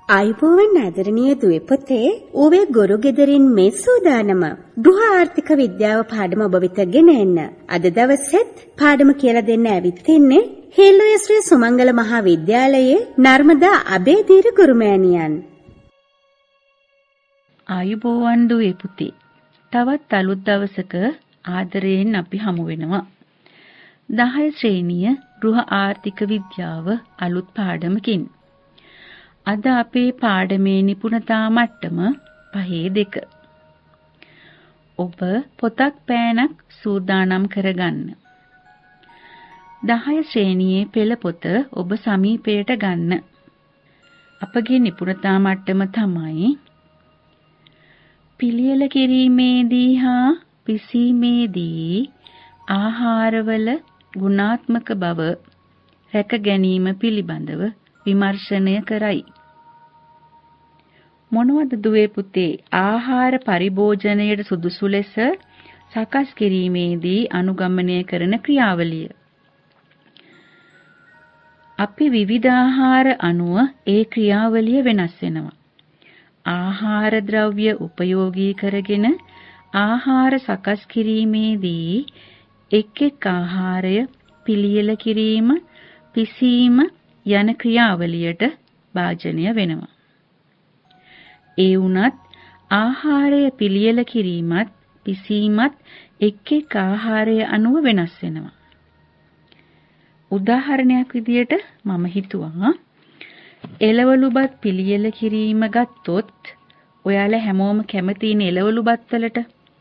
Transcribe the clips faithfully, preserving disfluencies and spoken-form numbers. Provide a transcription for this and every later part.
අයිබෝවන් ආදරණීය දුවේ පුතේ, ඌවේ ගුරු ගෙදරින් මේ සූදානම ගෘහ ආර්ථික විද්‍යාව පාඩම ඔබ වෙත ගෙන එන්න. අද දවසෙත් පාඩම කියලා දෙන්න ඇවිත් ඉන්නේ හේල්ලුවේ ශ්‍රී සුමංගල මහා විද්‍යාලයේ නර්මදා අබේදීර ගුරුමෑණියන්. අයිබෝවන් දුවේ පුතේ, තවත් අලුත් දවසක ආදරයෙන් අපි හමු වෙනවා. දහය ශ්‍රේණිය ගෘහ ආර්ථික විද්‍යාව අලුත් පාඩමකින්. අද අපේ පාඩමේ නිපුණතා මට්ටම පහේ දෙක. ඔබ පොතක් පෑනක් සූදානම් කරගන්න. දහය ශ්‍රේණියේ පෙළ පොත ඔබ සමීපයට ගන්න. අපගේ නිපුණතා මට්ටම තමයි පිළියෙල කිරීමේදී හා පිසීමේදී ආහාරවල ගුණාත්මක බව රැක ගැනීම පිළිබඳව විමර්ශනය කරයි. මොනවද දුවේ පුතේ ආහාර පරිභෝජනයට සුදුසු ලෙස සකස් කිරීමේදී අනුගමනය කරන ක්‍රියාවලිය? අපි විවිධ ආහාර අනුව ඒ ක්‍රියාවලිය වෙනස් වෙනවා. ආහාර ද්‍රව්‍ය උපයෝගී කරගෙන ආහාර සකස් කිරීමේදී එක් එක් ආහාරය පිළියෙල කිරීම, පිසීම යන ක්‍රියාවලියට භාජනය වෙනවා. ඒ වුණත් ආහාරය පිළියෙල කිරීමත් පිසීමත් එක් එක් ආහාරය අනුව වෙනස් වෙනවා. උදාහරණයක් විදියට මම හිතුවා එළවලු බත් පිළියෙල කිරීම ගත්තොත් ඔයාලා හැමෝම කැමතිනේ එළවලු බත් වලට.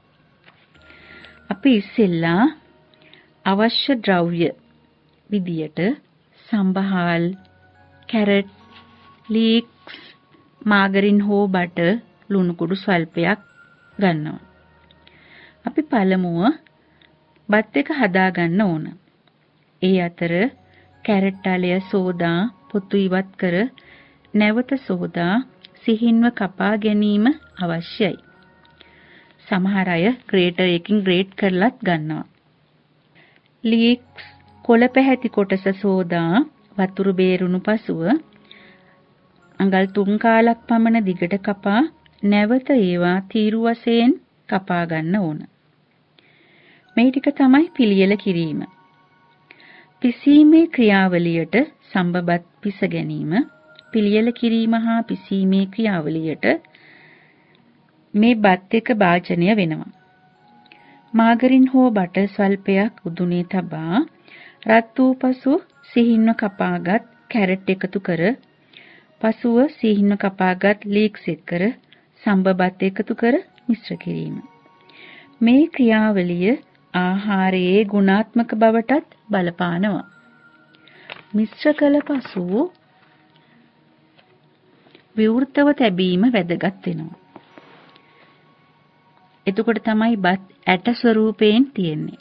අපි ඉස්සෙල්ලා අවශ්‍ය ද්‍රව්‍ය විදියට සම්බහාල්, කැරට්, ලීක්ස්, මාගරින් හෝ බටර්, ලුණු කුඩු ස්වල්පයක් ගන්නවා. අපි පළමුව බත් එක හදා ගන්න ඕන. ඒ අතර කැරට් අලය සෝදා පොතු ඉවත් කර නැවත සෝදා සිහින්ව කපා ගැනීම අවශ්‍යයි. සමහර අය ග්‍රේටර් එකකින් ග්‍රේට් කරලත් ගන්නවා. ලීක්ස් කොළ පැහැති කොටස සෝදා වතුර බේරුණු පසුව අඟල් තුන් කාලක් පමණ දිගට කපා නැවත ඒවා තීරු වශයෙන් කපා ගන්න ඕන. මේ ටික තමයි පිළියෙල කිරීම. පිසීමේ ක්‍රියාවලියට සම්බබත් පිස ගැනීම, පිළියෙල කිරීම හා පිසීමේ ක්‍රියාවලියට මේ බත් එක භාජනය වෙනවා. මාගරින් හෝ බටර් ස්වල්පයක් උදුනේ තබා රත් වූ පසු සිහින්ව කපාගත් කැරට් එකතු කර පසුව සිහින්ව කපාගත් ලීක්ස් එක්කර සම්බබත් එකතු කර මිශ්‍ර කිරීම. මේ ක්‍රියාවලිය ආහාරයේ ගුණාත්මක බවටත් බලපානවා. මිශ්‍ර කළ පසු විවෘතව තැබීම වැදගත් වෙනවා. එතකොට තමයි බත් ඇට ස්වරූපයෙන් තියෙන්නේ.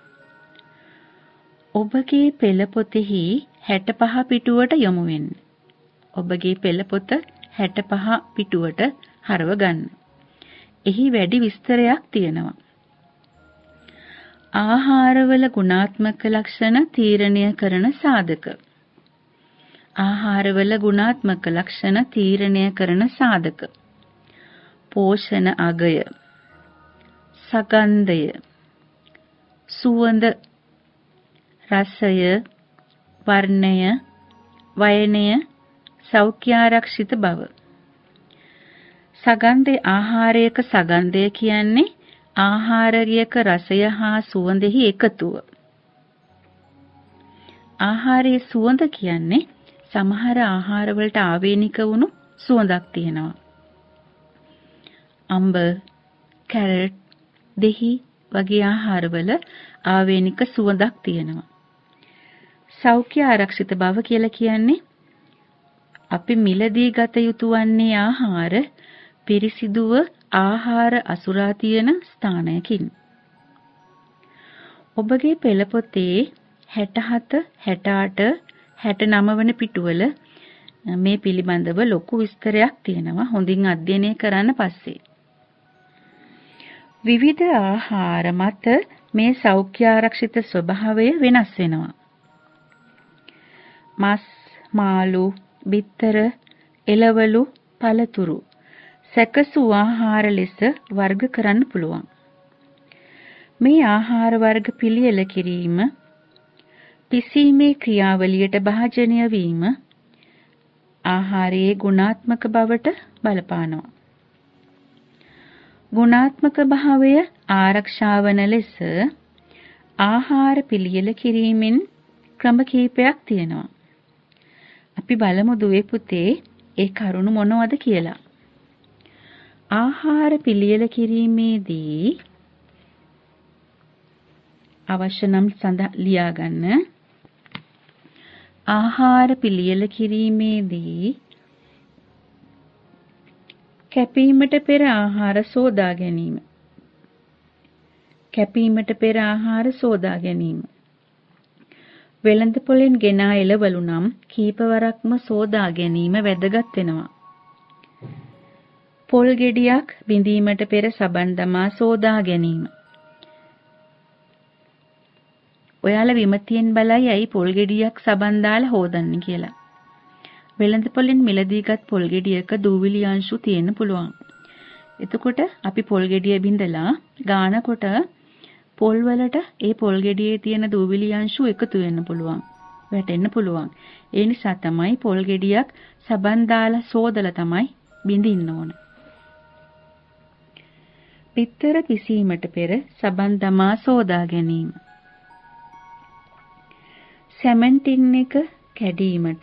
ඔබගේ පෙළ පොතෙහි හැටපහ පිටුවට යොමු වෙන්න. ඔබගේ පෙළ පොත හැටපහ පිටුවට හරව ගන්න. එහි වැඩි විස්තරයක් තියෙනවා. ආහාරවල ගුණාත්මක ලක්ෂණ තීරණය කරන සාධක. ආහාරවල ගුණාත්මක ලක්ෂණ තීරණය කරන සාධක. පෝෂණ අගය, සගන්ධය, සුවඳ, රසය, වර්ණය, වයනය, සෞඛ්‍යාරක්ෂිත බව. සගන්ධේ ආහාරයක සගන්ධය කියන්නේ ආහාරයක රසය හා සුවඳෙහි එකතුව. ආහාරයේ සුවඳ කියන්නේ සමහර ආහාරවලට ආවේනික වුණු සුවඳක් තියෙනවා. අඹ, කැරට්, දෙහි වගේ ආහාරවල ආවේනික සුවඳක් තියෙනවා. සෞඛ්‍ය ආරක්ෂිත බව කියලා කියන්නේ අපි මිලදී ගත යුතු වන්නේ ආහාර පිරිසිදුව ආහාර අසුරා තියෙන ස්ථානයකින්. ඔබගේ පෙළ පොතේ හැටහත, හැටඅට, හැටනව වන පිටුවල මේ පිළිබඳව ලොකු විස්තරයක් තියෙනවා. හොඳින් අධ්‍යයනය කරන්න පස්සේ. විවිධ ආහාර මත මේ සෞඛ්‍ය ආරක්ෂිත ස්වභාවය වෙනස් වෙනවා. මස්, මාළු, බිත්තර, එළවලු, පළතුරු සැකසු ආහාර ලෙස වර්ග කරන්න පුළුවන්. මේ ආහාර වර්ග පිළියෙල කිරීම පිසීමේ ක්‍රියාවලියට භාජනය වීම ආහාරයේ ගුණාත්මක බවට බලපානවා. ගුණාත්මක භාවය ආරක්ෂා වන ලෙස ආහාර පිළියෙල කිරීමෙන් ක්‍රම කිහිපයක් තියෙනවා. අපි බලමු දුවේ පුතේ ඒ කරුණු මොනවද කියලා. ආහාර පිළියෙල කිරීමේදී අවශ්‍ය නම් සඳහා ලියා ගන්න. ආහාර පිළියෙල කිරීමේදී කැපීමට පෙර ආහාර සෝදා ගැනීම. කැපීමට පෙර ආහාර සෝදා ගැනීම. වෙළඳ පොලෙන් ගෙනා එළවලු නම් කීපවරක්ම සෝදා ගැනීම වැදගත් වෙනවා. පොල් ගෙඩියක් බිඳීමට පෙර සබන් දමා සෝදා ගැනීම. ඔයාලා විමතියෙන් බලයි ඇයි පොල් ගෙඩියක් සබන් දාලා හොදන්නේ කියලා. වෙළඳ පොලෙන් මිලදීගත් පොල් ගෙඩියක දූවිලි අංශු තියෙන්න පුළුවන්. එතකොට අපි පොල් ගෙඩිය බිඳලා ගානකොට පොල් වලට ඒ පොල් ගෙඩියේ තියෙන දූවිලි අංශු එකතු වෙන්න පුළුවන්. වැටෙන්න පුළුවන්. ඒ නිසා තමයි පොල් ගෙඩියක් සබන් දාලා සෝදලා තමයි බිඳින්න ඕන. පිත්තර පිසීමට පෙර සබන් දමා සෝදා ගැනීම. සැමන්ටින් එක කැඩීමට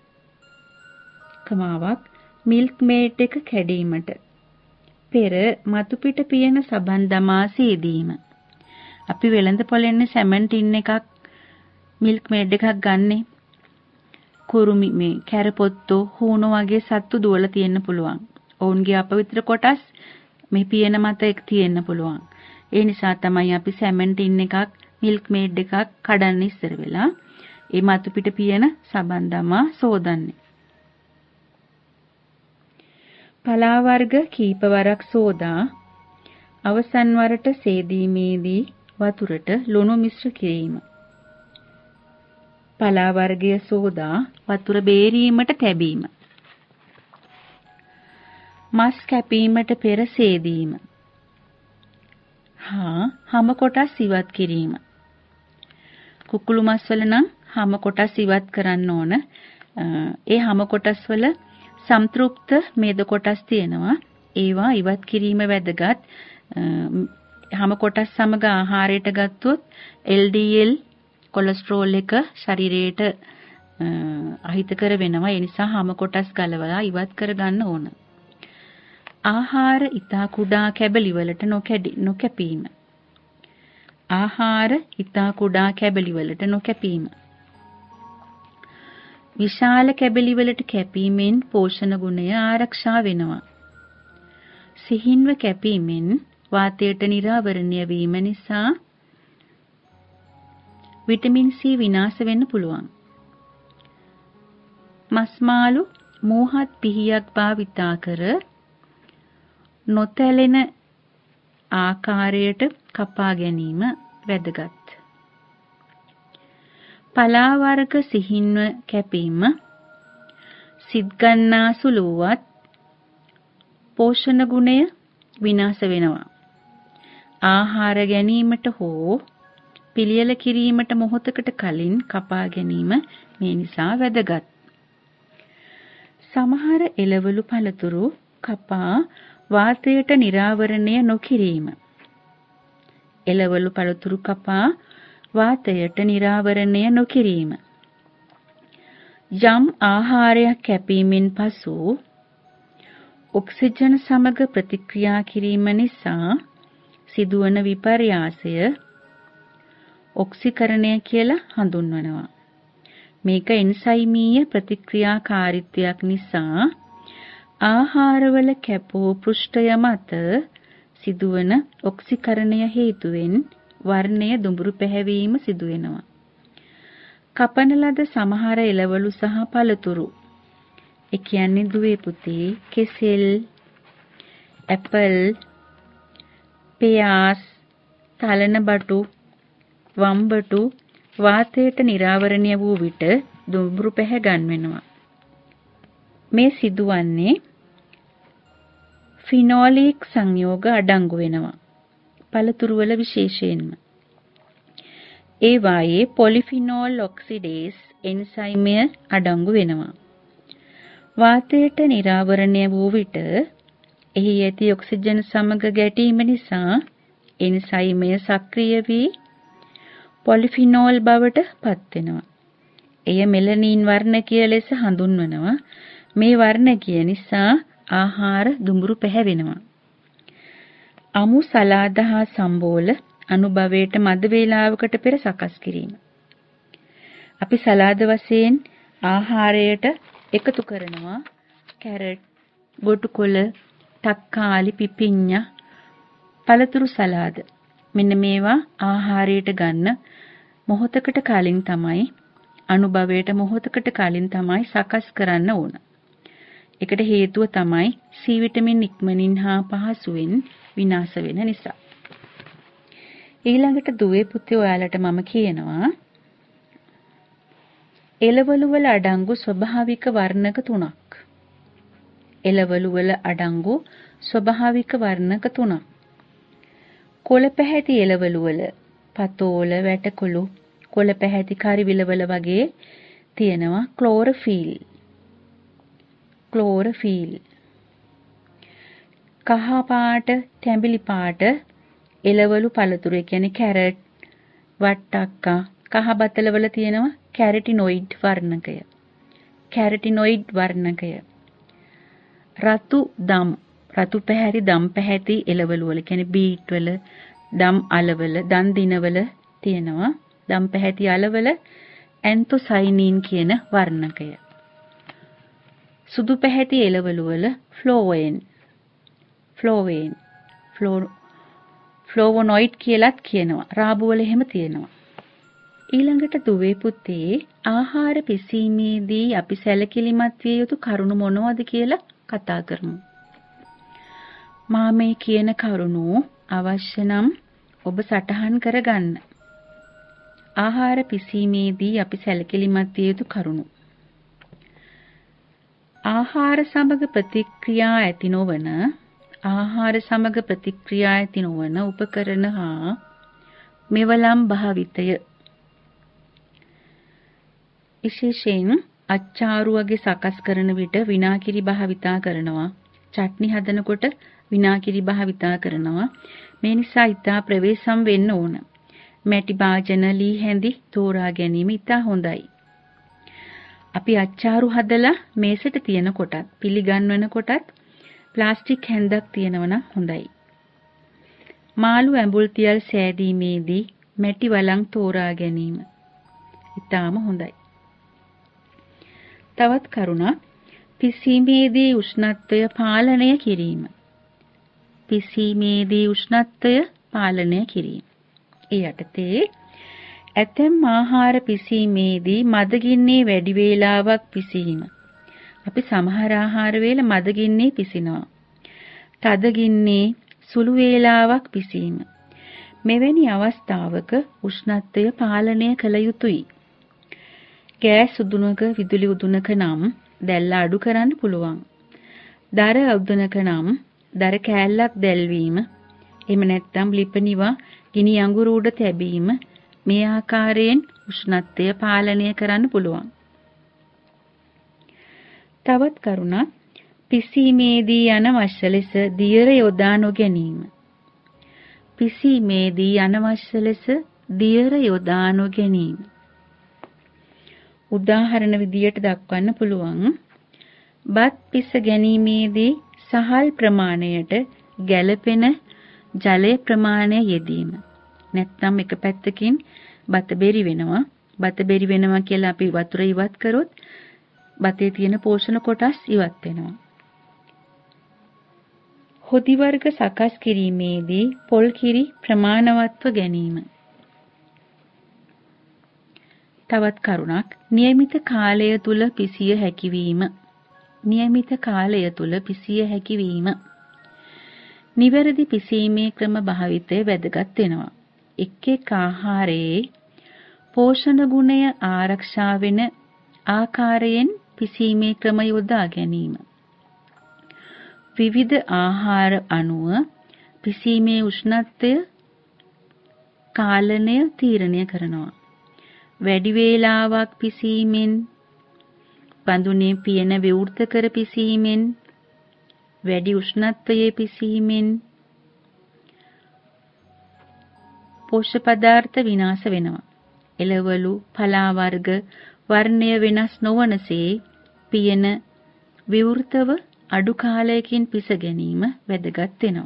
කමාවක් මිල්ක් මේඩ් එක කැඩීමට පෙර මතු පිට පියන සබන් දමා සේදීම. අපි වෙළඳ පොලෙන් සැමන්ටින් එකක් මිල්ක් මේඩ් එකක් ගන්නෙ. කුරුමි මේ කැරපොත්තෝ හූනෝ වගේ සත්තු දුවලා තියෙන්න පුළුවන්. ඔවුන්ගේ අපවිත්‍ර කොටස් මේ පියන මත එක් තියෙන්න පුළුවන්. ඒ නිසා තමයි අපි සැමන්ටින් එකක් මිල්ක් මේඩ් එකක් කඩන්න ඉස්සර වෙලා ඒ මතු පිට පියන සබන් දමා සෝදන්නේ. පලා වර්ග කීපවරක් සෝදා අවසන් වරට සේදීමේදී වතුරට ලුණු මිශ්‍ර කිරීම. පලා වර්ගය සෝදා වතුර බේරීමට තැබීම. මස් කැපීමට පෙර සේදීම. හා හම කොටස් ඉවත් කිරීම. කුකුළු මස් වල නම් හම කොටස් ඉවත් කරන්න ඕන. ඒ හම කොටස් වල සම්තෘප්ත මේද කොටස් තියෙනවා. ඒවා ඉවත් කිරීම වැදගත්. හම කොටස් සමග ආහාරයට ගත්තොත් එල් ඩී එල් කොලෙස්ටරෝල් එක ශරීරයට අහිතකර වෙනවා. ඒ නිසා හම කොටස් ගලවලා ඉවත් කර ගන්න ඕන. ආහාර ඊතා කුඩා කැබලි වලට නොකැඩි නොකැපීම. ආහාර ඊතා කුඩා කැබලි වලට නොකැපීම. විශාල කැබලි වලට කැපීමෙන් පෝෂණ ගුණය ආරක්ෂා වෙනවා. සිහින්ව කැපීමෙන් වාතයට නිරාවරණය වීම නිසා විටමින් සී විනාශ වෙන්න පුළුවන්. මස් මාළු මෝහත් පිහියක් භාවිතා කර නොතැලෙන ආකාරයට කපා ගැනීම වැදගත්. පලා වර්ග සිහින්ව කැපීම සිත් ගන්නා සුළුවත් පෝෂණ ගුණය විනාශ වෙනවා. ආහාර ගැනීමට හෝ පිළියෙල කිරීමට මොහොතකට කලින් කපා ගැනීම මේ නිසා වැදගත්. සමහර එළවලු පළතුරු කපා වාතයට නිරාවරණය නොකිරීම. එළවලු පළතුරු කපා වාතයට නිරාවරණය නොකිරීම. යම් ආහාරයක් කැපීමෙන් පසු ඔක්සිජන් සමග ප්‍රතික්‍රියා කිරීම නිසා සිදුවන විපර්යාසය ඔක්සිකරණය කියලා හඳුන්වනවා. මේක එන්සයිමීය ප්‍රතික්‍රියාකාරීත්වයක් නිසා ආහාරවල කැපූ පෘෂ්ඨය මත සිදුවන ඔක්සිකරණය හේතුවෙන් වර්ණය දුඹුරු පැහැවීම සිදු වෙනවා. කපන ලද සමහර එළවලු සහ පළතුරු ඒ කියන්නේ දුවේ පුතේ කෙසෙල්, ඇපල්, පියාස්, තලන බටු, වම්බටු වාතයට නිරාවරණය වූ විට දුඹුරු පැහැ ගන්වෙනවා. මේ සිදුවන්නේ ෆිනෝලික් සංයෝග අඩංගු වෙනවා. පළතුරු වල විශේෂයෙන්ම. ඒ වායේ පොලිෆිනෝල් ඔක්සිඩේස් එන්සයිමය අඩංගු වෙනවා. වාතයට නිරාවරණය වූ විට එහි ඇති ඔක්සිජන් සමග ගැටීම නිසා එන්සයිමය සක්‍රිය වී පොලිෆිනෝල් බවට පත් වෙනවා. එය මෙලනින් වර්ණකය ලෙස හඳුන්වනවා. මේ වර්ණකය නිසා ආහාර දුඹුරු පැහැවෙනවා. අමු සලාද හා සම්බෝල අනුභවයට මද වේලාවකට පෙර සකස් කිරීම. අපි සලාද වශයෙන් ආහාරයට එකතු කරනවා කැරට්, ගොටුකොළ, තක්කාලි, පිපිඤ්ඤා, පළතුරු සලාද. මෙන්න මේවා ආහාරයට ගන්න මොහොතකට කලින් තමයි අනුභවයට මොහොතකට කලින් තමයි සකස් කරන්න ඕන. ඒකට හේතුව තමයි සී විටමින් ඉක්මනින් හා පහසුවෙන් විනාශ වෙන නිසා. ඊළඟට දුවේ පුතේ ඔයාලට මම කියනවා එළවලු වල අඩංගු ස්වභාවික වර්ණක තුනක්. එළවලු වල අඩංගු ස්වභාවික වර්ණක තුනක්. කොළ පැහැති එළවලු වල පතෝල, වැටකොළු, කොළ පැහැති කරිවිලවල වගේ තියෙනවා ක්ලෝරොෆිල්. ක්ලෝරොෆිල්. කහ පාට, තැඹිලි පාට එළවලු පළතුරු, ඒ කියන්නේ කැරට්, වට්ටක්කා, කහ බතලවල තියෙනවා කැරටිනොයිඩ් වර්ණකය. කැරටිනොයිඩ් වර්ණකය. රතු දම්, රතු පැහැති දම් පැහැති එළවලු වල, කියන්නේ බීට් වල, දම් අලවල, දන් දිනවල තියෙනවා දම් පැහැති අලවල ඇන්තොසයිනින් කියන වර්ණකය. සුදු පැහැති එළවලු වල ෆ්ලෝවෙන්, ෆ්ලෝවෙන්, ෆ්ලෝවොනොයිඩ් කියලාත් කියනවා. රාබු වල එහෙම තියෙනවා. ඊළඟට දුවේ පුතේ ආහාර පිසීමේදී අපි සැලකිලිමත් විය යුතු කරුණු මොනවද කියලා කතා කරමු. මා මේ කියන කරුණු අවශ්‍ය නම් ඔබ සටහන් කරගන්න. ආහාර පිසීමේදී අපි සැලකිලිමත් විය යුතු කරුණු. ආහාර සමග ප්‍රතික්‍රියා ඇති නොවන ආහාර සමග ප්‍රතික්‍රියා ඇති නොවන උපකරණ හා මෙවලම් භාවිතය. විශේෂයෙන් අච්චාරු වගේ සකස් කරන විට විනාකිරි භාවිතා කරනවා. චට්නි හදනකොට විනාකිරි භාවිතා කරනවා. මේ නිසා ඉතා ප්‍රවේශම් වෙන්න ඕන. මැටි භාජන, ලී හැඳි තෝරා ගැනීම ඉතා හොඳයි. අපි අච්චාරු හදලා මේසෙට තියන කොටත්, පිළිගන්වන කොටත් ප්ලාස්ටික් හැන්දක් තියෙනවා නම් හොඳයි. මාළු ඇඹුල් තියල් සෑදීමේදී මැටි වලං තෝරා ගැනීම ඉතාම හොඳයි. තවත් කරුණක් පිසීමේදී උෂ්ණත්වය පාලනය කිරීම. පිසීමේදී උෂ්ණත්වය පාලනය කිරීම. ඒ යටතේ ඇතැම් ආහාර පිසීමේදී මදගින්නේ වැඩි වේලාවක් පිසීම. අපි සමහර ආහාර වේල මදගින්නේ පිසිනවා. තදගින්නේ සුළු වේලාවක් පිසීම. මෙවැනි අවස්ථාවක උෂ්ණත්වය පාලනය කළ යුතුයි. ගෑස් උදුනක විදුලි උදුනක නම් දැල්ල අඩු කරන්න පුළුවන්. දර උදුනක නම් දර කෑල්ලක් දැල්වීම, එහෙම නැත්නම් ලිපනිවා ගිනි අඟුරු උඩ තැබීම, මේ ආකාරයෙන් උෂ්ණත්වය පාලනය කරන්න පුළුවන්. තවත් කරුණක් පිසීමේදී අනවශ්‍ය ලෙස දියර යොදා නොගැනීම. පිසීමේදී අනවශ්‍ය ලෙස දියර යොදා නොගැනීම. උදාහරණ විදියට දක්වන්න පුළුවන්. බත් පිස ගැනීමේදී සහල් ප්‍රමාණයට ගැළපෙන ජලය ප්‍රමාණය යෙදීම. නැත්නම් එක පැත්තකින් බත බෙරි වෙනවා. බත බෙරි වෙනවා කියලා අපි වතුර ඉවත් කරොත් බතේ තියෙන පෝෂණ කොටස් ඉවත් වෙනවා. හොදි වර්ග සකස් කිරීමේදී පොල් කිරි ප්‍රමාණවත්ව ගැනීම. තවත් කරුණක් નિયમિત කාලය තුල පිසිය හැකිවීම. નિયમિત කාලය තුල පිසිය හැකිවීම. නිවැරදි පිසීමේ ක්‍රම භාවිතය වැදගත් වෙනවා. එක් එක් ආහාරයේ පෝෂණ ගුණය ආරක්ෂා වෙන ආකාරයෙන් පිසීමේ ක්‍රම යොදා ගැනීම. විවිධ ආහාර අනුව පිසීමේ උෂ්ණත්වය කාලනය තීරණය කරනවා. වැඩි වේලාවක් පිසීමෙන්, බඳුනේ පියන විවෘත කර පිසීමෙන්, වැඩි උෂ්ණත්වයේ පිසීමෙන් පෝෂ්‍ය පදාර්ථ විනාශ වෙනවා. එළවලු, පලා වර්ග වර්ණය වෙනස් නොවනසේ පියන විවෘතව අඩු කාලයකින් පිස ගැනීම වැදගත් වෙනවා.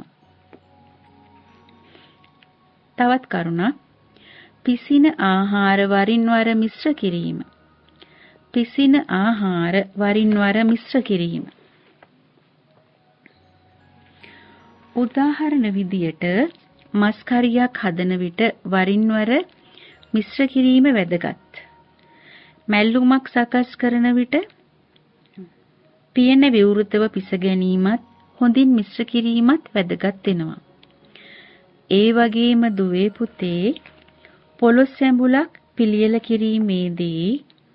තවත් කරුණක්, පිසින ආහාර වරින් වර මිශ්‍ර කිරීම. පිසින ආහාර වරින් වර මිශ්‍ර කිරීම. උදාහරණ විදියට මස් කරියක් හදන විට වරින් වර මිශ්‍ර කිරීම වැදගත්. මැල්ලුමක් සකස් කරන විට පියන විවෘතව පිස ගැනීමත් හොඳින් මිශ්‍ර කිරීමත් වැදගත් වෙනවා. ඒ වගේම දුවේ පුතේ පොළොස් සැඹුලක් පිළියෙල කිරීමේදී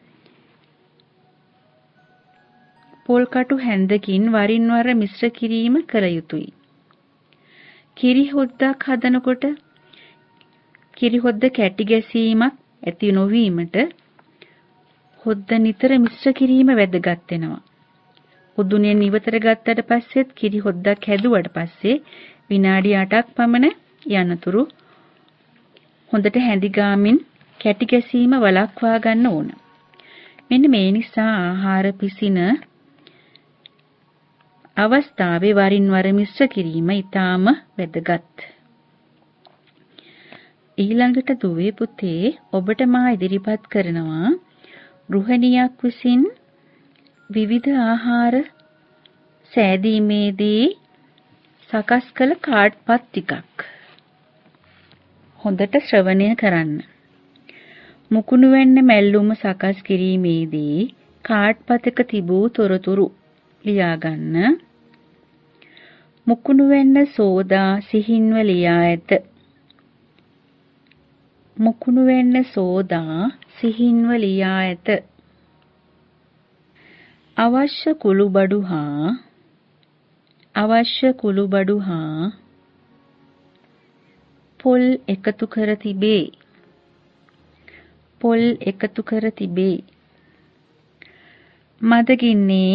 පොල් කටු හැන්දකින් වරින් වර මිශ්‍ර කිරීම කළ යුතුයි. කිරි හොද්දක් හදනකොට කිරි හොද්ද කැටි ගැසීමක් ඇති නොවීමට හොද්ද නිතර මිශ්‍ර කිරීම වැදගත් වෙනවා. උදුනේ නිවතර ගත්තට පස්සෙත් කිරි හොද්දක් හැදුවට පස්සේ විනාඩි අටක් පමණ යනතුරු හොඳට හැඳි ගාමින් කැටි ගැසීම වළක්වා ගන්න ඕන. මෙන්න මේ නිසා ආහාර පිසින අවස්ථාවේ වරින් වර මිශ්‍ර කිරීම ඊටාම වැදගත්. ඊළඟට දුවේ පුතේ ඔබට මා ඉදිරිපත් කරනවා ගෘහණියක් විසින් විවිධ ආහාර සෑදීමේදී සකස් කළ කාඩ්පත් ටිකක්. හොඳට ශ්‍රවණය කරන්න. මුකුණු වෙන්න මැල්ලුම සකස් කිරීමේදී කාඩ්පතක තිබූ තොරතුරු ලියා ගන්න. මුකුණු වෙන්න සෝදා සිහින්ව ලියා ඇත. මුකුණු වෙන්න සෝදා සිහින්ව ලියා ඇත. අවශ්‍ය කුළුබඩු හා අවශ්‍ය කුළුබඩු හා පොල් එකතු කර තිබේ. පොල් එකතු කර තිබේ. මදගින්නේ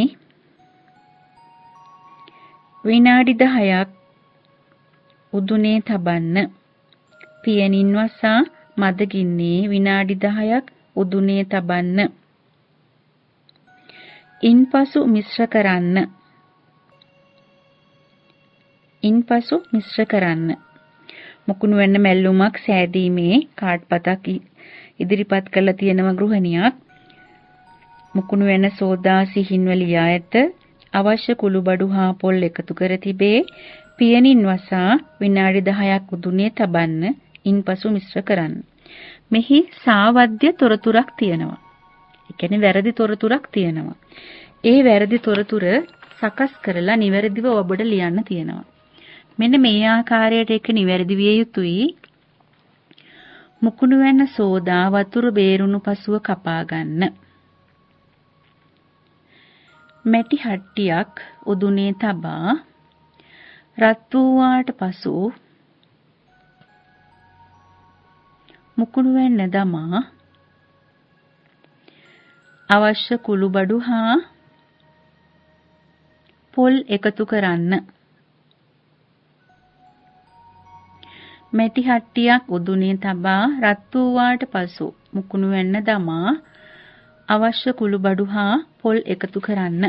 විනාඩි දහයක් උදුනේ තබන්න. පියනින් වසා මදගින්නේ විනාඩි දහයක් උදුනේ තබන්න. ඉන්පසු මිශ්‍ර කරන්න. ඉන්පසු මිශ්‍ර කරන්න. මුකුණු වෙන්න මැල්ලුමක් සෑදීමේ කාඩ්පතක් ඉදිරිපත් කරලා තියෙනවා ගෘහණියක්. මුකුණු වෙන සෝදා සිහින්ව ලියා ඇත. අවශ්‍ය කුළුබඩු හා පොල් එකතු කර තිබේ. පියනින් වසා විනාඩි දහයක් උදුනේ තබන්න. ඉන්පසු මිශ්‍ර කරන්න. මෙහි සාවද්‍ය තොරතුරක් තියෙනවා. ඒ කියන්නේ වැරදි තොරතුරක් තියෙනවා. ඒ වැරදි තොරතුර සකස් කරලා නිවැරදිව ඔබට ලියන්න තියෙනවා. මෙන්න මේ ආකාරයට ඒක නිවැරදි විය යුතුයි. මුකුණු වෙන සෝදා වතුර බේරුණු පසුව කපා ගන්න. මැටි හට්ටියක් උදුනේ තබා රත් වූාට පසු මුකුණු වෙන්න දමා අවශ්‍ය කුළුබඩු හා පොල් එකතු කරන්න. මැටි හට්ටියක් උදුනේ තබා රත් වූාට පසු මුකුණු වෙන්න දමා අවශ්‍ය කුළුබඩු හා පොල් එකතු කරන්න.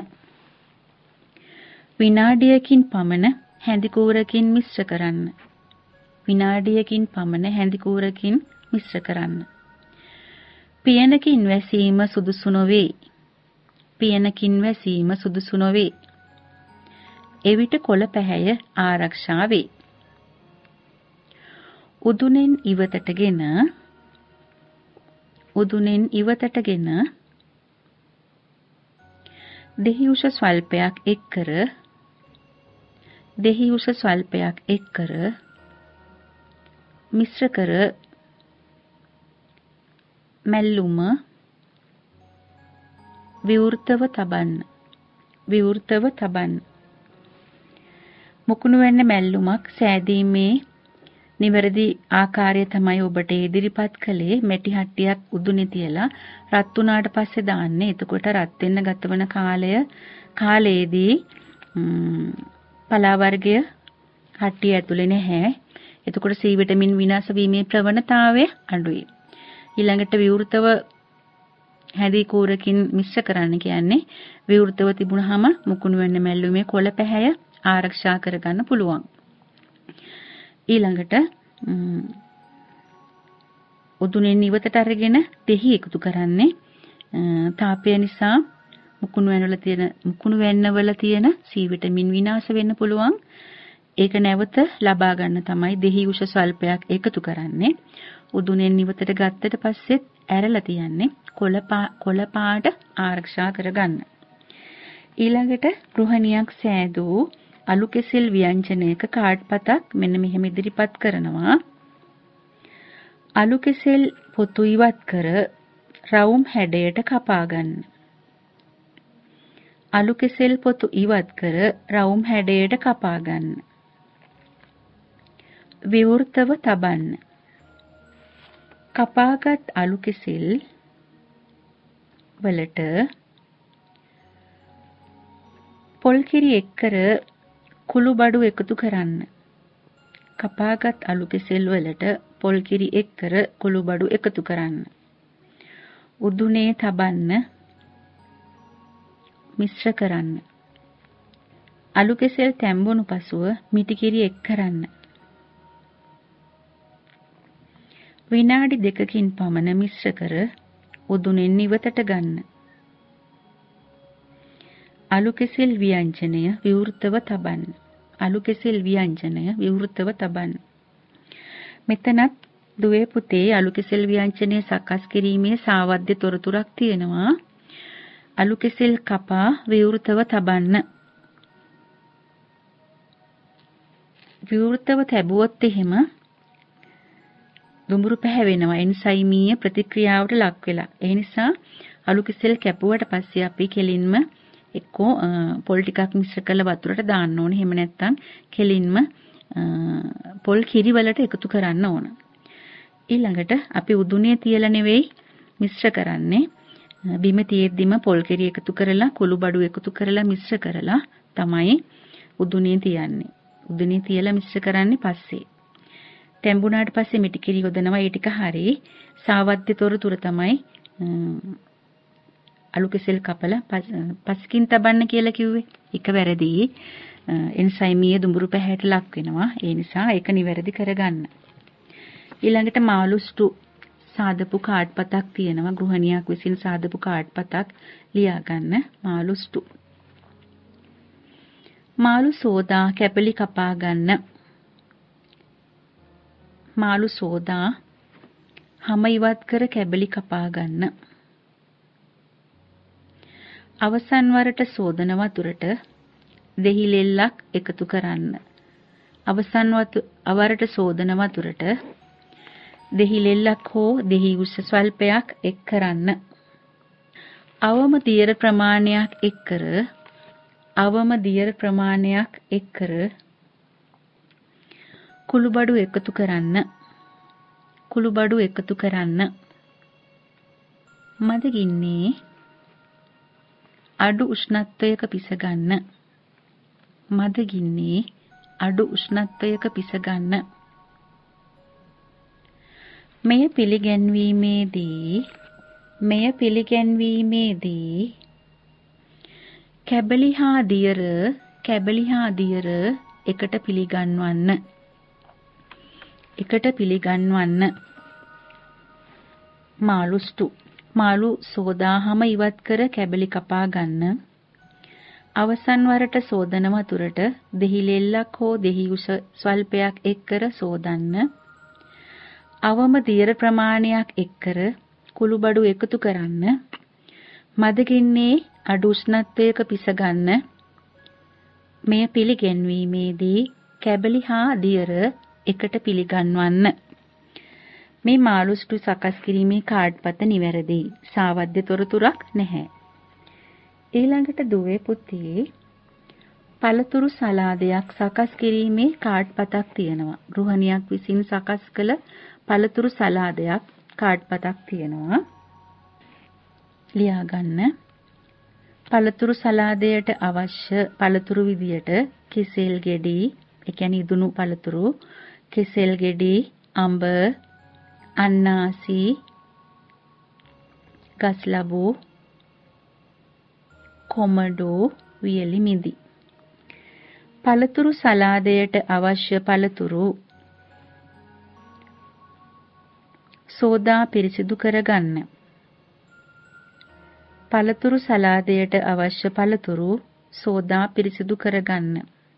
විනාඩියකින් පමණ හැඳි කූරකින් මිශ්‍ර කරන්න. විනාඩියකින් පමණ හැඳි කූරකින් මිශ්‍ර කරන්න. පියනකින් වැසීම සුදුසු නොවේ. පියනකින් වැසීම සුදුසු නොවේ. එවිට කොළ පැහැය ආරක්ෂා වේ. උදුනෙන් ඉවතටගෙන උදුනෙන් ඉවතටගෙන දෙහි උස ස්වල්පයක් එක් කර දෙහි උස ස්වල්පයක් එක් කර මිශ්‍ර කර මැල්ලුම විවෘතව තබන්න. විවෘතව තබන්න. මුකුණු වෙන්න මැල්ලුමක් සෑදීමේ නිවැරදි ආකාරය තමයි ඔබට ඉදිරිපත් කළේ. මෙටි හට්ටියක් උදුනේ තියලා රත් වුණාට පස්සේ දාන්නේ. එතකොට රත් වෙන්න ගතවන කාලය කාලයේදී පලා වර්ගය හට්ටිය ඇතුලේ නැහැ. එතකොට සී විටමින් විනාශ වීමේ ප්‍රවණතාවය අඩුයි. ඊළඟට විවෘතව හැදී කූරකින් මිශ්‍ර කරන්න කියන්නේ විවෘතව තිබුණාම මුකුණු වෙන්න මැල්ලුමේ කොළ පැහැය ආරක්ෂා කරගන්න පුළුවන්. ඊළඟට උදුනෙන් ඉවතට අරගෙන දෙහි එකතු කරන්නේ තාපය නිසා මුකුණු වෙනවල තියෙන මුකුණු වෙන්නවල තියෙන සී විටමින් විනාශ වෙන්න පුළුවන්. ඒක නැවත ලබා ගන්න තමයි දෙහි උෂ ස්වල්පයක් එකතු කරන්නේ. උදුනෙන් ඉවතට ගත්තට පස්සෙත් ඇරලා තියන්නේ කොළ කොළ පාට ආරක්ෂා කරගන්න. ඊළඟට ගෘහණියක් සෑදූ අලු කෙසෙල් ව්‍යංජනයක කාඩ් පතක් මෙන්න මෙහෙම ඉදිරිපත් කරනවා. අලු කෙසෙල් පොතු ඉවත් කර රවුම් හැඩයට කපා ගන්න. අලු කෙසෙල් පොතු ඉවත් කර රවුම් හැඩයට කපා ගන්න. විවෘතව තබන්න. කපාගත් අලු කෙසෙල් වලට පොල් කිරි එක්කර කුළු බඩු එකතු කරන්න. කපාගත් අලු කෙසෙල් වලට පොල් කිරි එක්කර කුළු බඩු එකතු කරන්න. උදුනේ තබන්න. මිශ්‍ර කරන්න. අලු කෙසෙල් තැම්බුණු පසුව මිටි කිරි එක් කරන්න. විනාඩි දෙකකින් පමණ මිශ්‍ර කර උදුනෙන් ඉවතට ගන්න. අලු කෙසෙල් ව්‍යංජනය විවෘතව තබන්න. අලු කෙසෙල් ව්‍යංජනය විවෘතව තබන්න. මෙතනත් දුවේ පුතේ අලු කෙසෙල් ව්‍යංජනය සකස් කිරීමේ සාවද්‍ය තොරතුරක් තියෙනවා. අලු කෙසෙල් කපා විවෘතව තබන්න. විවෘතව තැබුවොත් එහෙම දුඹුරු පැහැවෙනවා. එන්සයිමීය ප්‍රතික්‍රියාවට ලක් වෙලා. ඒ නිසා අලු කෙසෙල් කැපුවට පස්සේ අපි කෙලින්ම එක්කෝ පොල් ටිකක් මිශ්‍ර කරලා වතුරට දාන්න ඕනේ. එහෙම නැත්නම් කෙලින්ම පොල් කිරි වලට එකතු කරන්න ඕන. ඊළඟට අපි උදුනේ තියලා නෙවෙයි මිශ්‍ර කරන්නේ. බිම තියෙද්දිම පොල් කිරි එකතු කරලා කුළු බඩු එකතු කරලා මිශ්‍ර කරලා තමයි උදුනේ තියන්නේ. උදුනේ තියලා මිශ්‍ර කරන්නේ පස්සේ. තැඹුණාට පස්සේ මිටි කිරි යොදනවා. ඒ ටික හරි සාවද්‍ය තොරතුර තමයි අලු කෙසෙල් කපලා පස්කින් තබන්න කියලා කිව්වේ. එක වැරදි. එන්සයිමීය දුඹුරු පැහැයට ලක් වෙනවා. ඒ නිසා ඒක නිවැරදි කරගන්න. ඊළඟට මාළුස්ටු සාදපු කාඩ් පතක් තියෙනවා. ගෘහණියක් විසින් සාදපු කාඩ් පතක් ලියා ගන්න. මාළුස්ටු. මාළු සෝදා කැපලි කපා ගන්න. මාළු සෝදා හැම ඉවත් කර කැබලි කපා ගන්න. අවසන් වරට සෝදන වතුරට දෙහි ලෙල්ලක් එකතු කරන්න. අවසන් වරට සෝදන වතුරට දෙහි ලෙල්ලක් හෝ දෙහි උස ස්වල්පයක් එක් කරන්න. අවම දියර ප්‍රමාණයක් එක් කර අවම දියර ප්‍රමාණයක් එක් කර කුළු බඩු එකතු කරන්න. කුළු බඩු එකතු කරන්න. මද ගින්නේ අඩු උෂ්ණත්වයක පිස ගන්න. මද ගින්නේ අඩු උෂ්ණත්වයක පිස ගන්න. මෙය පිළිගැන්වීමේදී මෙය පිළිගැන්වීමේදී කැබලි හා දියර කැබලි හා දියර එකට පිළිගන්වන්න. එකට පිළිගන්වන්න. මාළුස්ටු මාළු සෝදාහම ඉවත් කර කැබලි කපා ගන්න. අවසන් වරට සෝදන වතුරට දෙහි ලෙල්ලක් හෝ දෙහි උස ස්වල්පයක් එක් කර සෝදන්න. අවම දියර ප්‍රමාණයක් එක් කර කුළු බඩු එකතු කරන්න. මද ගින්නේ අඩු උෂ්ණත්වයක පිස ගන්න. මෙය පිළිගැන්වීමේදී කැබලි හා දියර එකට පිළිගන්වන්න. මේ මාළුස්ටු සකස් කිරීමේ කාඩ් පත නිවැරදි. සාවද්‍ය තොරතුරක් නැහැ. ඊළඟට දුවේ පුතේ පළතුරු සලාදයක් සකස් කිරීමේ කාඩ් පතක් තියෙනවා. ගෘහණියක් විසින් සකස් කළ පළතුරු සලාදයක් කාඩ් පතක් තියෙනවා. ලියා ගන්න. පළතුරු සලාදයට අවශ්‍ය පළතුරු විදියට කෙසෙල් ගෙඩි, ඒ කියන්නේ ඉදුණු පළතුරු, කෙසෙල් ගෙඩි, අඹ, අන්නාසි, ගස්ලබු, කොමඩු, වියලි මිදි. පළතුරු සලාදයට අවශ්‍ය පළතුරු සෝදා පිරිසිදු කරගන්න. පළතුරු සලාදයට අවශ්‍ය පළතුරු සෝදා පිරිසිදු කරගන්න.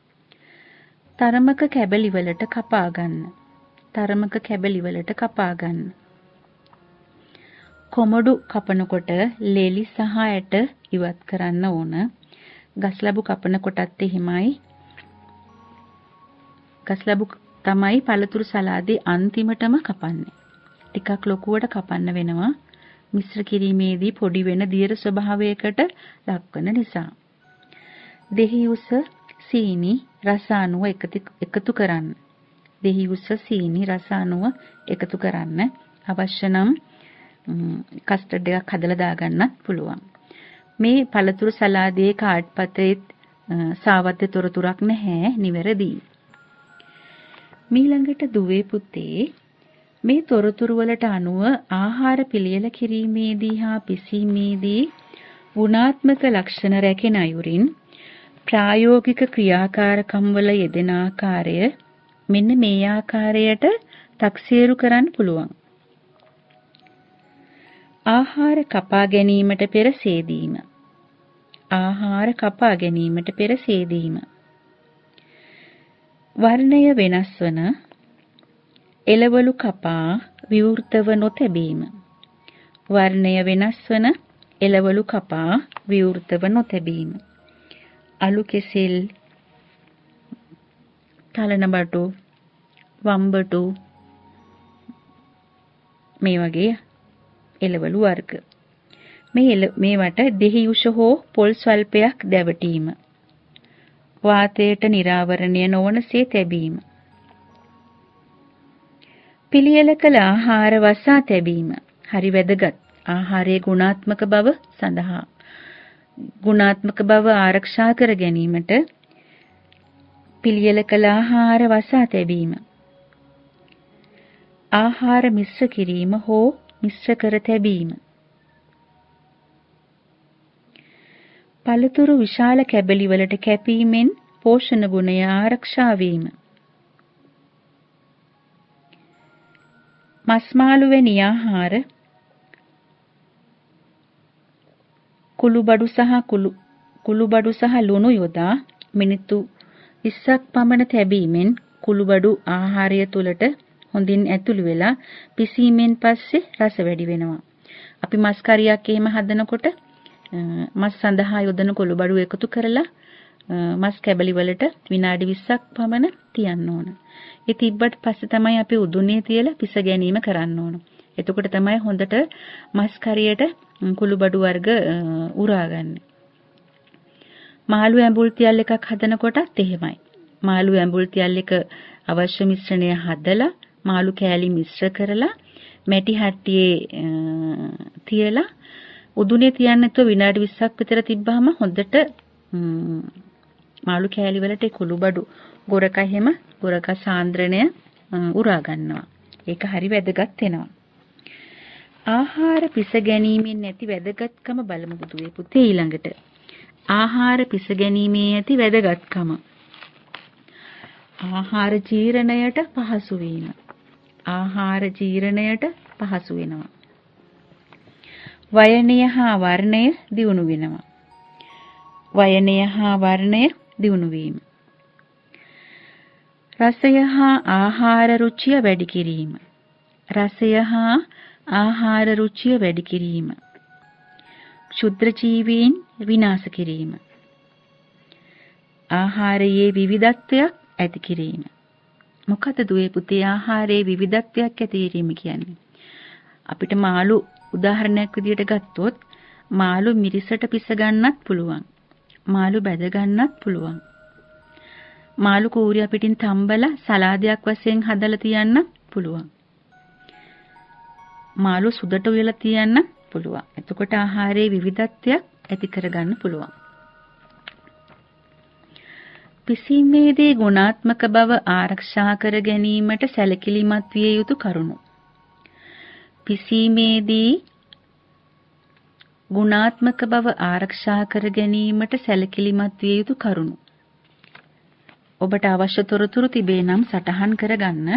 තරමක කැබලි වලට කපා ගන්න. තරමක කැබලි වලට කපා ගන්න. කොමඩු කපනකොට ලෙලි සහ ඇට ඉවත් කරන්න ඕන. ගස්ලබු කපනකොටත් එහෙමයි. ගස්ලබු තමයි පළතුරු සලාදේ අන්තිමටම කපන්නේ. ටිකක් ලොකුවට කපන්න වෙනවා. මිශ්‍ර කිරීමේදී පොඩි වෙන දියර ස්වභාවයකට ලක්වන නිසා. දෙහි උස, සීනි, රස අණුව එකතු කරන්න. දෙහි උස, සීනි, රස අණුව එකතු කරන්න. අවශ්‍ය නම් කස්ටර්ඩ් එකක් හදලා දාගන්නත් පුළුවන්. මේ පළතුරු සලාදේ කාඩ් පතේ සාවද්‍ය තොරතුරක් නැහැ, නිවැරදි. මීළඟට දුවේ පුතේ මේ තොරතුරු වලට අනුව ආහාර පිළියෙල කිරීමේදී හා පිසීමේදී ගුණාත්මක ලක්ෂණ රැකෙන අයුරින් ප්‍රායෝගික ක්‍රියාකාරකම් වල යෙදෙන ආකාරය මෙන්න මේ ආකාරයට තක්සේරු කරන්න පුළුවන්. ආහාර කපා ගැනීමට පෙර සේදීම. ආහාර කපා ගැනීමට පෙර සේදීම. වර්ණය වෙනස් වන එළවලු කපා විවෘතව නොතැබීම. වර්ණය වෙනස් වන එළවලු කපා විවෘතව නොතැබීම. අලු කෙසෙල්, තලන බටු, වම්බටු මේ වගේ එළවලු වර්ග. මේ මේවට දෙහි උෂ හෝ පොල් ස්වල්පයක් දැවටීම. වාතයට නිරාවරණය නොවනසේ තැබීම. පිළියෙල කළ ආහාර වසා තැබීම. හරි වැදගත්. ආහාරයේ ගුණාත්මක බව සඳහා ගුණාත්මක බව ආරක්ෂා කර ගැනීමට පිළියෙල කළ ආහාර වසා තැබීම. ආහාර මිශ්‍ර කිරීම හෝ මිශ්‍ර කර තැබීම. පළතුරු විශාල කැබලි වලට කැපීමෙන් පෝෂණ ගුණය ආරක්ෂා වීම. මස් මාළු වැනි ආහාර කුළුබඩු සහ කුළු කුළුබඩු සහ ලුණු යොදා මිනිත්තු විස්සක් පමණ තැබීමෙන් කුළුබඩු ආහාරය තුළට හොඳින් ඇතුළු වෙලා පිසීමෙන් පස්සේ රස වැඩි වෙනවා. අපි මස් කරියක් එහෙම හදනකොට මස් සඳහා යොදන කුළුබඩු එකතු කරලා මස් කැබලි වලට විනාඩි විස්සක් පමණ තියන්න ඕන. ඒ තිබ්බට පස්සේ තමයි අපි උදුනේ තියලා පිස ගැනීම කරන්න ඕන. එතකොට තමයි හොඳට මස් කරියට කුළුබඩු වර්ග උරාගන්නේ. මාළු ඇඹුල් තියල් එකක් හදනකොටත් එහෙමයි. මාළු ඇඹුල් තියල් එක අවශ්‍ය මිශ්‍රණය හදලා මාළු කෑලි මිශ්‍ර කරලා මැටි හට්ටියේ තියලා උදුනේ තියන්න නැතුව විනාඩි විස්සක් විතර තිබ්බහම හොඳට මාළු කෑලි වලට ඒ කුළුබඩු ගොරක හැම ගොරක සාන්ද්‍රණය උරා ගන්නවා. ඒක හරි වැදගත් වෙනවා. ආහාර පිස ගැනීමෙන් නැති වැදගත්කම බලමු බුදුවේ පුතේ ඊළඟට. ආහාර පිස ගැනීමේ ඇති වැදගත්කම. ආහාර ජීර්ණයට පහසු වීම. ආහාර ජීර්ණයට පහසු වෙනවා. වයනය හා වර්ණය දියුණු වෙනවා. වයනය හා වර්ණය දියුණු වීම. රසය හා ආහාර රුචිය වැඩි කිරීම. රසය හා ආහාර රුචිය වැඩි කිරීම. ක්ෂුද්‍ර ජීවීන් විනාශ කිරීම. ආහාරයේ විවිධත්වයක් ඇති කිරීම. මොකද දුවේ පුතේ ආහාරයේ විවිධත්වයක් ඇති කිරීම කියන්නේ? අපිට මාළු උදාහරණයක් විදියට ගත්තොත් මාළු මිරිසට පිස ගන්නත් පුළුවන්. මාළු බැද ගන්නත් පුළුවන්. මාළු කූරිය පිටින් තම්බලා සලාදයක් වශයෙන් හදලා තියන්න පුළුවන්. මාළු සුදට උයලා තියන්න පුළුවන්. එතකොට ආහාරයේ විවිධත්වයක් ඇති කරගන්න පුළුවන්. පිසීමේදී ගුණාත්මක බව ආරක්ෂා කර ගැනීමට සැලකිලිමත් විය යුතු කරුණු. පිසීමේදී ගුණාත්මක බව ආරක්ෂා කර ගැනීමට සැලකිලිමත් විය යුතු කරුණු. ඔබට අවශ්‍ය තොරතුරු තිබේ නම් සටහන් කරගන්න.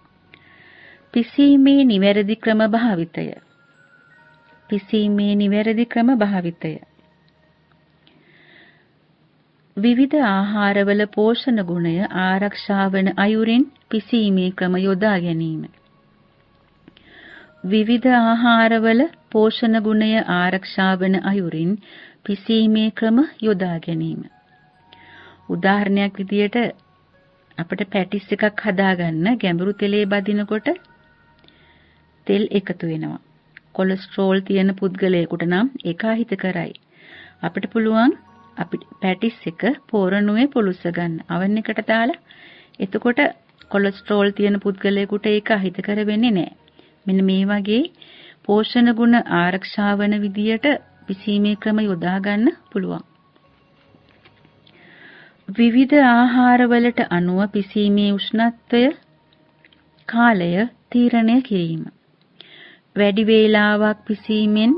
පිසීමේ නිවැරදි ක්‍රම භාවිතය. පිසීමේ නිවැරදි ක්‍රම භාවිතය. විවිධ ආහාරවල පෝෂණ ගුණය ආරක්ෂා වන අයුරින් පිසීමේ ක්‍රම යොදා ගැනීම. විවිධ ආහාරවල පෝෂණ ගුණය ආරක්ෂා වන අයුරින් පිසීමේ ක්‍රම යොදා ගැනීම. උදාහරණයක් විදියට අපිට පැටිස් එකක් හදාගන්න ගැඹුරු තෙලේ බදිනකොට තෙල් එකතු වෙනවා. කොලෙස්ටරෝල් තියෙන පුද්ගලයෙකුට නම් ඒක අහිතකරයි. අපිට පුළුවන් අපි පැටිස් එක පෝරණුවේ පොලුස්ස ගන්න. අවන් එකට දාලා එතකොට කොලෙස්ටරෝල් තියෙන පුද්ගලයෙකුට ඒක අහිතකර වෙන්නේ නැහැ. මෙන්න මේ වගේ පෝෂණ ගුණ ආරක්ෂා වන විදියට පිසීමේ ක්‍රම යොදා ගන්න පුළුවන්. විවිධ ආහාරවලට අනුව පිසීමේ උෂ්ණත්වය කාලය තීරණය කිරීම. වැඩි වේලාවක් පිසීමෙන්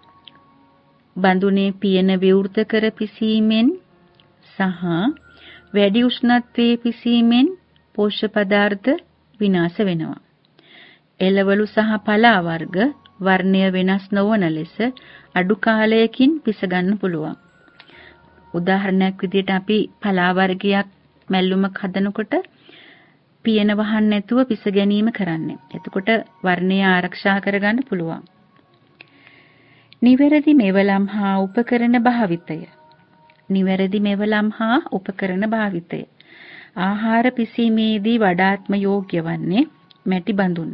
බඳුනේ පියන විවෘත කර පිසීමෙන් සහ වැඩි උෂ්ණත්වයේ පිසීමෙන් පෝෂ්‍ය පදාර්ථ විනාශ වෙනවා. එළවලු සහ පලා වර්ග වර්ණය වෙනස් නොවන ලෙස අඩු කාලයකින් පිස ගන්න පුළුවන්. උදාහරණයක් විදිහට අපි පලා වර්ගයක් මැල්ලුමක් හදනකොට පියන වහන්න නැතුව පිස ගැනීම කරන්නේ. එතකොට වර්ණය ආරක්ෂා කරගන්න පුළුවන්. නිවැරදි මෙවලම් හා උපකරණ භාවිතය. නිවැරදි මෙවලම් හා උපකරණ භාවිතය. ආහාර පිසීමේදී වඩාත්ම යෝග්‍ය වන්නේ මැටි බඳුන්.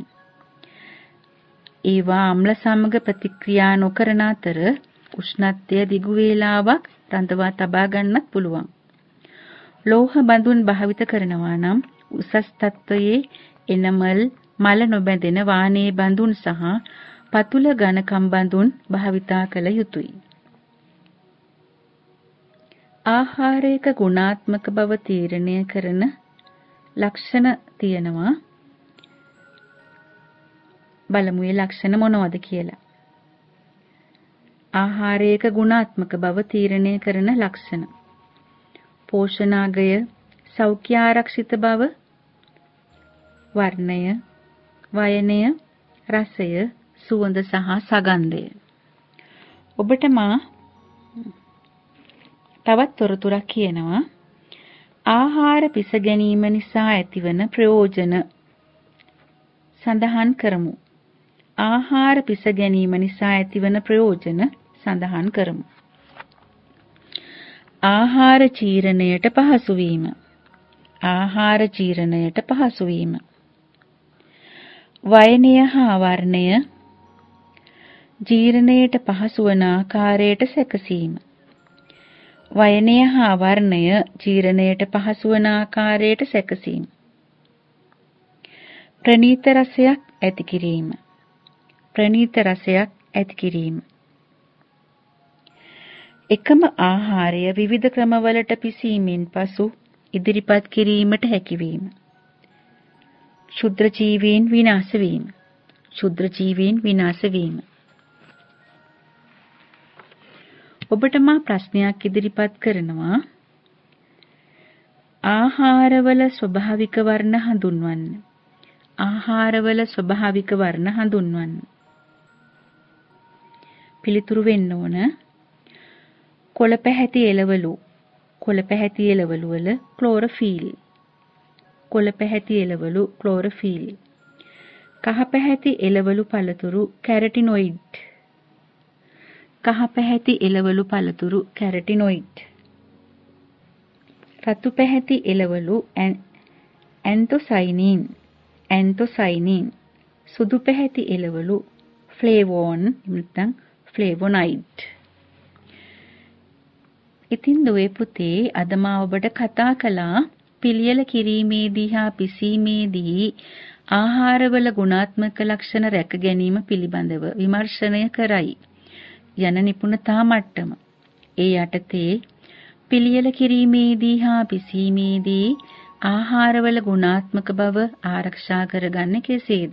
ඒවා අම්ල සමග ප්‍රතික්‍රියා නොකරන අතර උෂ්ණත්වය දිගු වේලාවක් රඳවා තබා ගන්නත් පුළුවන්. ලෝහ බඳුන් භාවිත කරනවා නම් උසස් තත්ත්වයේ එනමල් මල නොබැඳෙන වානේ බඳුන් සහ පතුල ඝනකම් බඳුන් භාවිතා කළ යුතුය. ආහාරයක ගුණාත්මක බව තීරණය කරන ලක්ෂණ තියෙනවා. බලමු මේ ලක්ෂණ මොනවද කියලා. ආහාරයක ගුණාත්මක බව තීරණය කරන ලක්ෂණ. පෝෂණාගය, සෞඛ්‍ය ආරක්ෂිත බව, වර්ණය, වයනය, රසය, සුවඳ සහ සගන්ධය. ඔබට මා තවත් තොරතුරක් කියනවා. ආහාර පිස ගැනීම නිසා ඇතිවන ප්‍රයෝජන සඳහන් කරමු. ආහාර පිස ගැනීම නිසා ඇතිවන ප්‍රයෝජන සඳහන් කරමු. ආහාර ජීර්ණයට පහසු වීම. ආහාර ජීර්ණයට පහසු වීම. වයනය හා වර්ණය ජීර්ණයට පහසු වන ආකාරයට සැකසීම. වයනය හා වර්ණය ජීර්ණයට පහසු වන ආකාරයට සැකසීම. ප්‍රණීත රසයක් ඇති කිරීම. ප්‍රණීත රසයක් ඇති කිරීම. එකම ආහාරය විවිධ ක්‍රමවලට පිසීමෙන් පසු ඉදිරිපත් කිරීමට හැකියවීම. ක්ෂුද්‍ර ජීවීන් විනාශ වීම. ක්ෂුද්‍ර ජීවීන් විනාශ වීම. ඔබට මා ප්‍රශ්නයක් ඉදිරිපත් කරනවා. ආහාරවල ස්වභාවික වර්ණ හඳුන්වන්න. ආහාරවල ස්වභාවික වර්ණ හඳුන්වන්න. පිළිතුරු වෙන්න ඕන. කොළ පැහැති එළවලු. කොළ පැහැති එළවලු වල ක්ලෝරොෆීල්. කොළ පැහැති එළවලු ක්ලෝරොෆීල්. කහ පැහැති එළවලු පළතුරු කැරටිනොයිඩ්. කහ පැහැති එළවලු පළතුරු කැරටිනොයිඩ්. රතු පැහැති එළවලු ඇන්තොසයිනින්. ඇන්තොසයිනින්. සුදු පැහැති එළවලු ෆ්ලේවෝන් නැත්නම් ෆ්ලේවොනයිඩ්. ඉතින් දුවේ පුතේ අද මා ඔබට කතා කළා පිළියෙල කිරීමේදී හා පිසීමේදී ආහාරවල ගුණාත්මක ලක්ෂණ රැක ගැනීම පිළිබඳව විමර්ශනය කරයි යන නිපුණතා මට්ටම. ඒ යටතේ පිළියෙල කිරීමේදී හා පිසීමේදී ආහාරවල ගුණාත්මක බව ආරක්ෂා කරගන්නේ කෙසේද?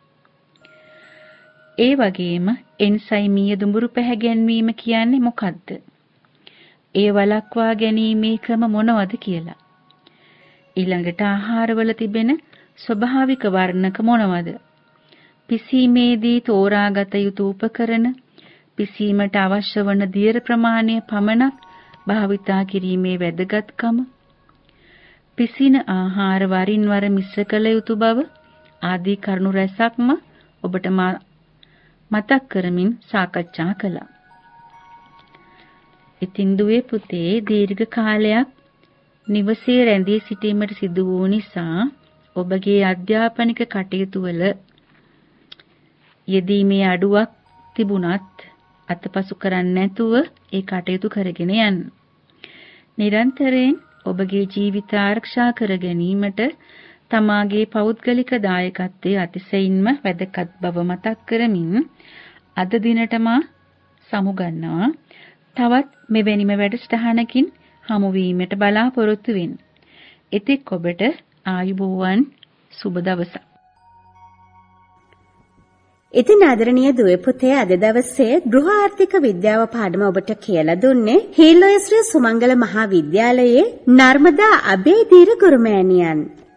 ඒ වගේම එන්සයිමීය දුඹුරු පැහැගැන්වීම කියන්නේ මොකක්ද? ඒ වළක්වා ගැනීමේ ක්‍රම මොනවද කියලා. ඊළඟට ආහාරවල තිබෙන ස්වභාවික වර්ණක මොනවද? පිසීමේදී තෝරාගත යුතු උපකරණ, පිසීමට අවශ්‍ය වන දියර ප්‍රමාණය පමණක් භාවිතා කිරීමේ වැදගත්කම, පිසින ආහාර වරින් වර මිශ්‍ර කළ යුතු බව ආදී කරුණු රැසක්ම ඔබට මතක් කරමින් සාකච්ඡා කළා. ඉතින් දුවේ පුතේ දීර්ඝ කාලයක් නිවසේ රැඳී සිටීමට සිදු වූ නිසා ඔබගේ අධ්‍යාපනික කටයුතු වල යෙදීමේ අඩුවක් තිබුණත් අතපසු කරන්නේ නැතුව ඒ කටයුතු කරගෙන යන්න. නිරන්තරයෙන් ඔබගේ ජීවිත ආරක්ෂා කර ගැනීමට තමාගේ පෞද්ගලික දායකත්වයේ අතිශයින්ම වැදගත් බව මතක් කරමින් අද දිනටම සමුගන්නවා. තවත් මෙවැනිම වැඩසටහනකින් හමු වීමට බලාපොරොත්තු වෙන්න. එතෙක් ඔබට ආයුබෝවන් සුබ දවසක්. ඉතින් ආදරණීය දුවේ පුතේ අද දවසේ ගෘහ ආර්ථික විද්‍යාව පාඩම ඔබට කියලා දුන්නේ හීලොය ශ්‍රී සුමංගල මහා විද්‍යාලයේ නර්මදා අබේදීර ගුරුමෑණියන්.